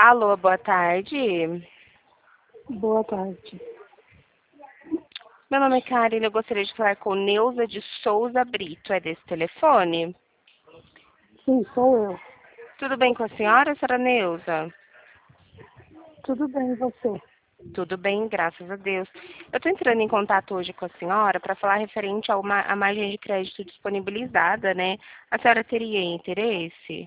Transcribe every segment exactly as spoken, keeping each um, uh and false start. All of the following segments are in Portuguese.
Alô, boa tarde. Boa tarde. Meu nome é Karine, eu gostaria de falar com Neuza de Souza Brito. É desse telefone? Sim, sou eu. Tudo bem com a senhora, senhora Neuza? Tudo bem, e você? Tudo bem, graças a Deus. Eu estou entrando em contato hoje com a senhora para falar referente a uma a margem de crédito disponibilizada, né? A senhora teria interesse?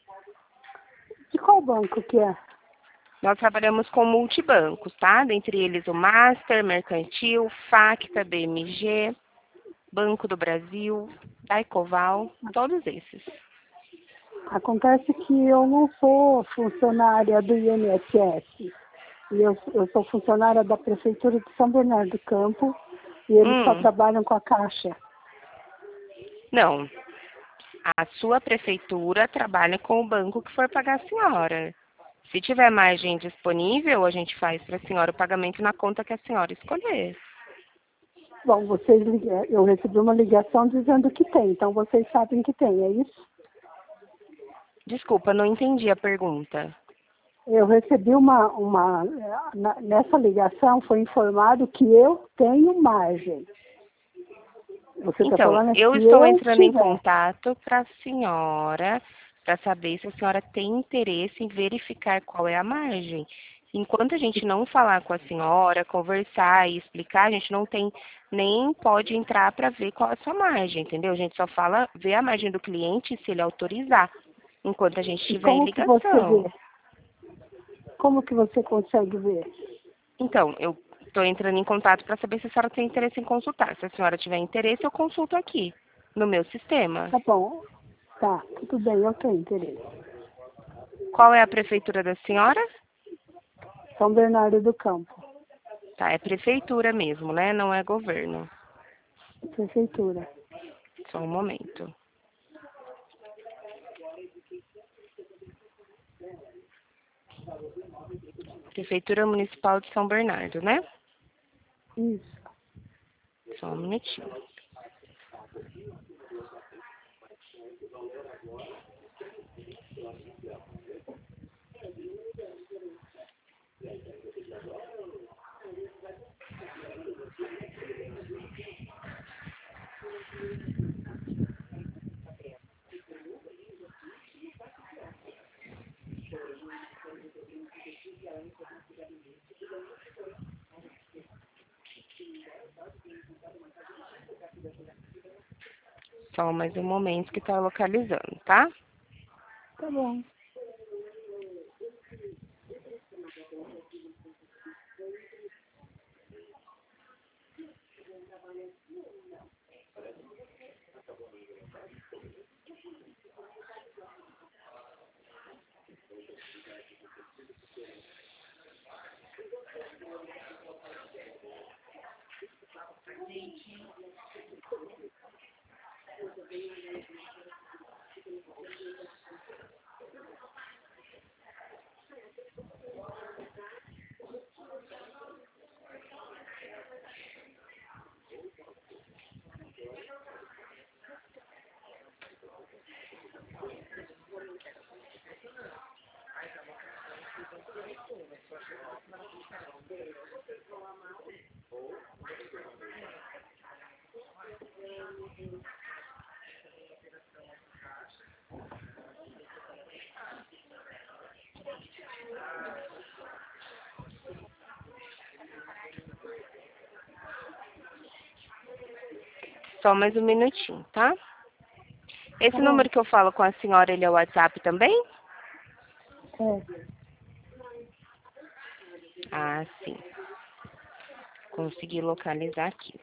De qual banco que é? Nós trabalhamos com multibancos, tá? Dentre eles o Master, Mercantil, Facta, B M G, Banco do Brasil, Daicoval, todos esses. Acontece que eu não sou funcionária do I N S S. E eu, eu sou funcionária da Prefeitura de São Bernardo do Campo e eles só Hum, trabalham com a Caixa. não. A sua prefeitura trabalha com o banco que for pagar a senhora. Se tiver margem disponível, a gente faz para a senhora o pagamento na conta que a senhora escolher. Bom, vocês liga- eu recebi uma ligação dizendo que tem, então vocês sabem que tem, é isso? Desculpa, não entendi a pergunta. Eu recebi uma, uma na- nessa ligação foi informado que eu tenho margem. Você está Então, falando é eu se estou eu entrando em tiver. contato para a senhora, para saber se a senhora tem interesse em verificar qual é a margem. Enquanto a gente não falar com a senhora, conversar e explicar, a gente não tem nem pode entrar para ver qual é a sua margem, entendeu? A gente só fala, vê a margem do cliente se ele autorizar, enquanto a gente E estiver em como que você ligação. vê? Como que você consegue ver? Então, eu estou entrando em contato para saber se a senhora tem interesse em consultar. Se a senhora tiver interesse, eu consulto aqui, no meu sistema. Tá bom. Tá, tudo bem, eu tenho interesse. Qual é a prefeitura da senhora? São Bernardo do Campo, Tá, é prefeitura mesmo, né? Não é governo. prefeitura. Só um momento. Prefeitura Municipal de São Bernardo, né? Isso. Só um minutinho. Só mais um momento que está localizando, tá? Tá bom. Só mais um minutinho, tá? Tá Esse bom. número que eu falo com a senhora, ele é o WhatsApp também? É. Ah, sim. Consegui localizar aqui.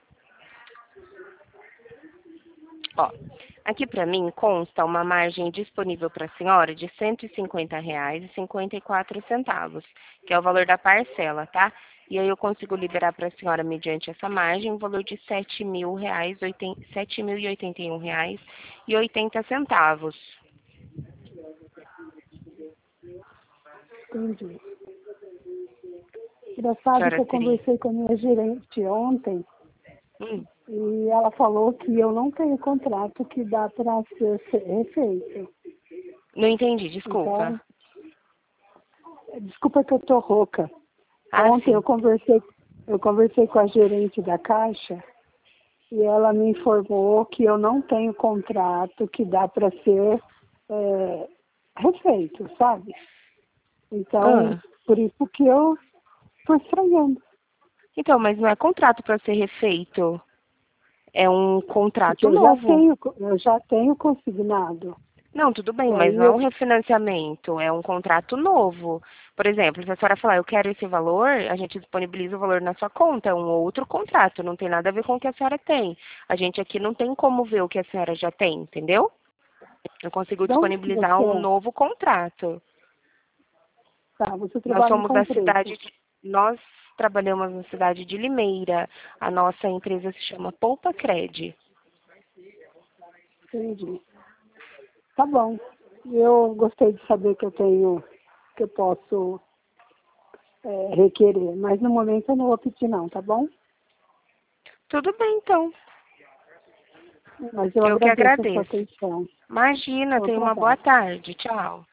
Ó, aqui para mim consta uma margem disponível para a senhora de cento e cinquenta reais e cinquenta e quatro centavos, que é o valor da parcela, tá? E aí eu consigo liberar para a senhora, mediante essa margem, um valor de sete mil reais, sete mil e oitenta e um reais e oitenta centavos. Entendi. A Engraçado que senhora eu teria? conversei com a minha gerente ontem Hum, e ela falou que eu não tenho contrato que dá para ser fe- refeito. não entendi, Então, desculpa. Desculpa que eu tô rouca. Ah, Ontem sim. eu conversei, eu conversei com a gerente da Caixa e ela me informou que eu não tenho contrato que dá para ser é, refeito, sabe? Então, Ah. por isso que eu estou estranhando. Então, mas não é contrato para ser refeito. É um Porque contrato eu já novo. tenho, eu já tenho consignado. Não, tudo bem, E mas aí não é eu, um refinanciamento, é um contrato novo. Por exemplo, se a senhora falar, eu quero esse valor, a gente disponibiliza o valor na sua conta, é um outro contrato, não tem nada a ver com o que a senhora tem. A gente aqui não tem como ver o que a senhora já tem, entendeu? Eu consigo de onde que disponibilizar você um é? novo contrato. Tá, você Nós trabalha somos com da preço. cidade de, nós trabalhamos na cidade de Limeira. A nossa empresa se chama Poupa Cred. Entendi. Tá bom. Eu gostei de saber que eu tenho, que eu posso é, requerer, mas no momento eu não vou pedir não, tá bom? Tudo bem, então. Mas eu Eu que agradeço a sua agradeço. atenção. Imagina, Bom tenha uma boa trabalho. tarde. Tchau.